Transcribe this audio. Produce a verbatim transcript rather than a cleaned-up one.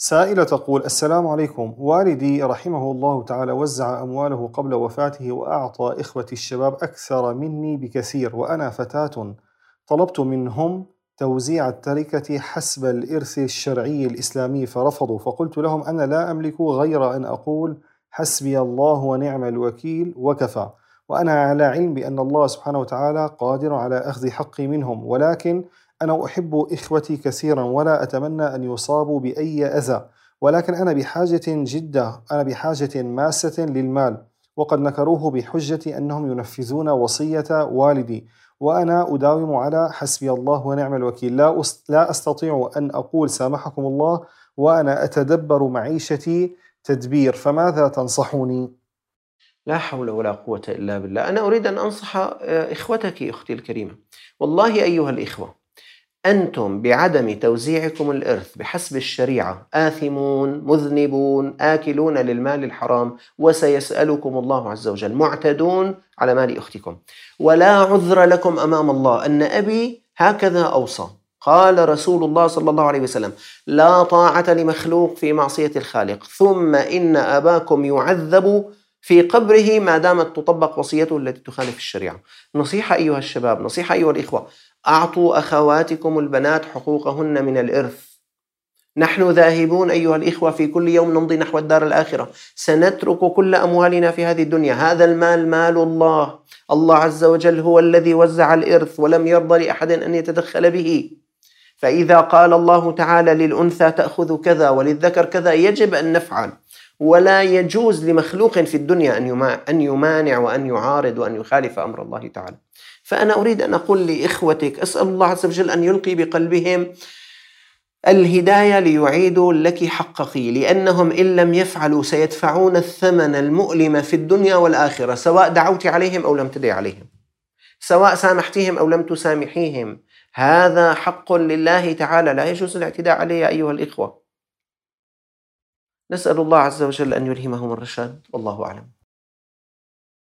سائلة تقول: السلام عليكم، والدي رحمه الله تعالى وزع أمواله قبل وفاته وأعطى إخوتي الشباب أكثر مني بكثير، وأنا فتاة طلبت منهم توزيع التركة حسب الإرث الشرعي الإسلامي فرفضوا، فقلت لهم أنا لا أملك غير أن أقول حسبي الله ونعم الوكيل وكفى، وأنا على علم بأن الله سبحانه وتعالى قادر على أخذ حقي منهم، ولكن أنا أحب إخوتي كثيرا ولا أتمنى أن يصابوا بأي أذى، ولكن أنا بحاجة جدة أنا بحاجة ماسة للمال، وقد نكروه بحجة أنهم ينفذون وصية والدي، وأنا أداوم على حسبي الله ونعم الوكيل، لا أس- لا أستطيع أن أقول سامحكم الله وأنا أتدبر معيشتي تدبير، فماذا تنصحوني؟ لا حول ولا قوة إلا بالله. أنا أريد أن أنصح آه، إخوتك أختي الكريمة. والله أيها الإخوة، أنتم بعدم توزيعكم الإرث بحسب الشريعة آثمون مذنبون آكلون للمال الحرام، وسيسألكم الله عز وجل، معتدون على مال أختكم، ولا عذر لكم أمام الله. أن أبي هكذا أوصى. قال رسول الله صلى الله عليه وسلم: لا طاعة لمخلوق في معصية الخالق، ثم إن أباكم يعذب في قبره ما دامت تطبق وصيته التي تخالف الشريعة. نصيحة أيها الشباب، نصيحة أيها الإخوة: أعطوا أخواتكم البنات حقوقهن من الإرث. نحن ذاهبون أيها الإخوة، في كل يوم نمضي نحو الدار الآخرة، سنترك كل أموالنا في هذه الدنيا. هذا المال مال الله، الله عز وجل هو الذي وزع الإرث ولم يرضى لأحد أن يتدخل به. فإذا قال الله تعالى للأنثى تأخذ كذا وللذكر كذا، يجب أن نفعل، ولا يجوز لمخلوق في الدنيا أن يمانع وأن يعارض وأن يخالف أمر الله تعالى. فأنا أريد أن أقول لإخوتك: أسأل الله عز وجل أن يلقي بقلبهم الهداية ليعيدوا لك حقك، لأنهم إن لم يفعلوا سيدفعون الثمن المؤلم في الدنيا والآخرة، سواء دعوت عليهم أو لم تدعي عليهم، سواء سامحتهم أو لم تسامحيهم. هذا حق لله تعالى لا يجوز الاعتداء عليه أيها الإخوة. نسأل الله عز وجل أن يلهمهم الرشاد، والله أعلم.